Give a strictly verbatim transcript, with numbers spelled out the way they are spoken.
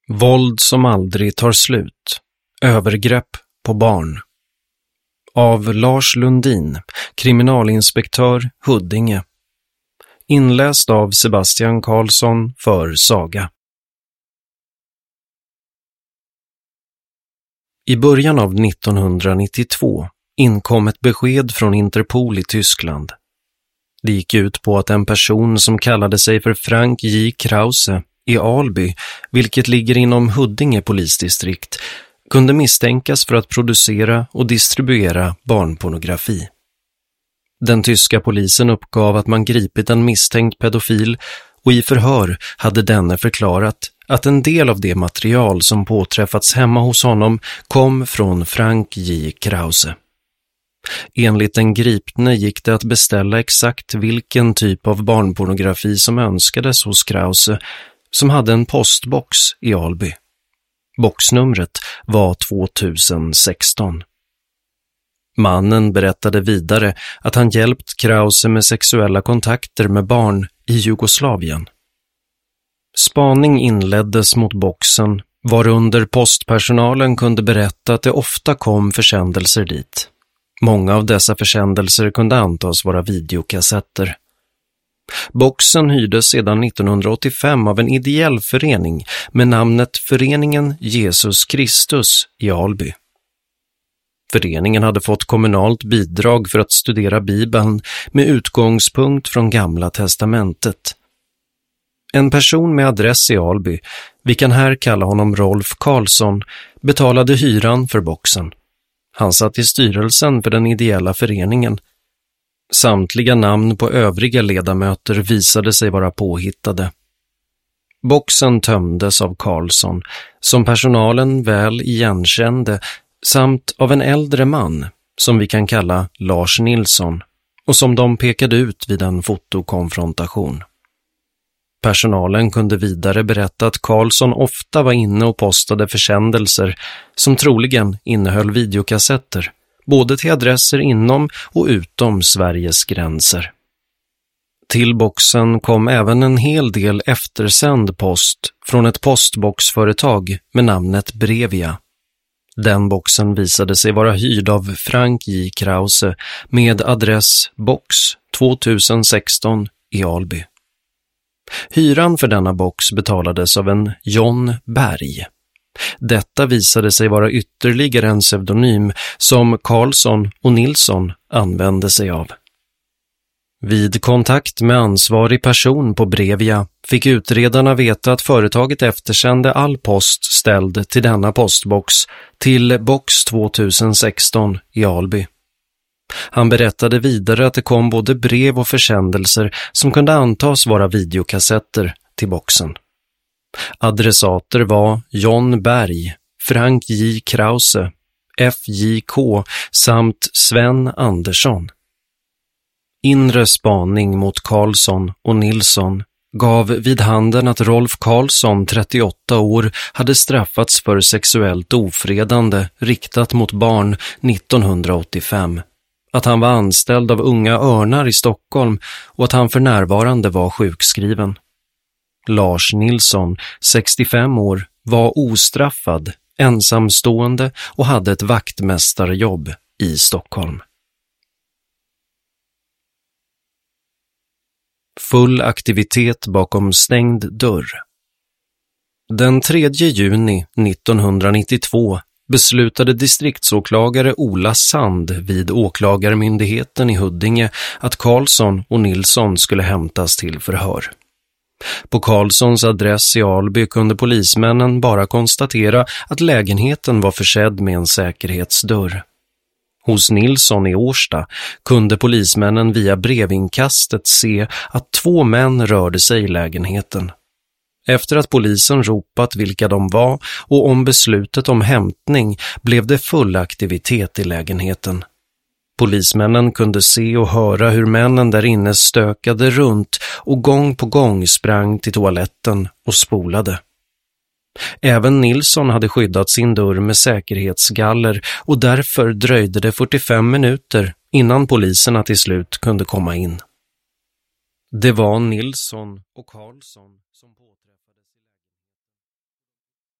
Våld som aldrig tar slut. Övergrepp på barn. Av Lars Lundin, kriminalinspektör Huddinge. Inläst av Sebastian Karlsson för Saga. I början av nittonhundranittiotvå inkom ett besked från Interpol i Tyskland. Det gick ut på att en person som kallade sig för Frank J. Krause i Alby, vilket ligger inom Huddinge polisdistrikt, kunde misstänkas för att producera och distribuera barnpornografi. Den tyska polisen uppgav att man gripit en misstänkt pedofil och i förhör hade denne förklarat att en del av det material som påträffats hemma hos honom kom från Frank J. Krause. Enligt den gripne gick det att beställa exakt vilken typ av barnpornografi som önskades hos Krause, som hade en postbox i Alby. Boxnumret var tvåtusensexton. Mannen berättade vidare att han hjälpt Krause med sexuella kontakter med barn i Jugoslavien. Spaning inleddes mot boxen, varunder postpersonalen kunde berätta att det ofta kom försändelser dit. Många av dessa försändelser kunde antas vara videokassetter. Boxen hyrdes sedan nittonhundraåttiofem av en ideell förening med namnet Föreningen Jesus Kristus i Alby. Föreningen hade fått kommunalt bidrag för att studera Bibeln med utgångspunkt från Gamla testamentet. En person med adress i Alby, vi kan här kalla honom Rolf Karlsson, betalade hyran för boxen. Han satt i styrelsen för den ideella föreningen. Samtliga namn på övriga ledamöter visade sig vara påhittade. Boxen tömdes av Karlsson, som personalen väl igenkände, samt av en äldre man, som vi kan kalla Lars Nilsson, och som de pekade ut vid en fotokonfrontation. Personalen kunde vidare berätta att Karlsson ofta var inne och postade försändelser som troligen innehöll videokassetter, både till adresser inom och utom Sveriges gränser. Till boxen kom även en hel del eftersänd post från ett postboxföretag med namnet Brevia. Den boxen visade sig vara hyrd av Frank J. Krause med adress box tvåtusensexton i Alby. Hyran för denna box betalades av en John Berg. Detta visade sig vara ytterligare en pseudonym som Karlsson och Nilsson använde sig av. Vid kontakt med ansvarig person på Brevia fick utredarna veta att företaget eftersände all post ställd till denna postbox till box tvåtusensexton i Alby. Han berättade vidare att det kom både brev och försändelser som kunde antas vara videokassetter till boxen. Adressater var John Berg, Frank J. Krause, F J K samt Sven Andersson. Inre spaning mot Karlsson och Nilsson gav vid handen att Rolf Karlsson, trettioåtta år, hade straffats för sexuellt ofredande riktat mot barn nittonhundraåttiofem. Att han var anställd av Unga Örnar i Stockholm och att han för närvarande var sjukskriven. Lars Nilsson, sextiofem år, var ostraffad, ensamstående och hade ett vaktmästarjobb i Stockholm. Full aktivitet bakom stängd dörr. Den tredje juni nittonhundranittiotvå beslutade distriktsåklagare Ola Sand vid åklagarmyndigheten i Huddinge att Karlsson och Nilsson skulle hämtas till förhör. På Karlssons adress i Alby kunde polismännen bara konstatera att lägenheten var försedd med en säkerhetsdörr. Hos Nilsson i Årsta kunde polismännen via brevinkastet se att två män rörde sig i lägenheten. Efter att polisen ropat vilka de var och om beslutet om hämtning blev det full aktivitet i lägenheten. Polismännen kunde se och höra hur männen där inne stökade runt och gång på gång sprang till toaletten och spolade. Även Nilsson hade skyddat sin dörr med säkerhetsgaller och därför dröjde det fyrtiofem minuter innan poliserna till slut kunde komma in. Det var Nilsson och Karlsson som på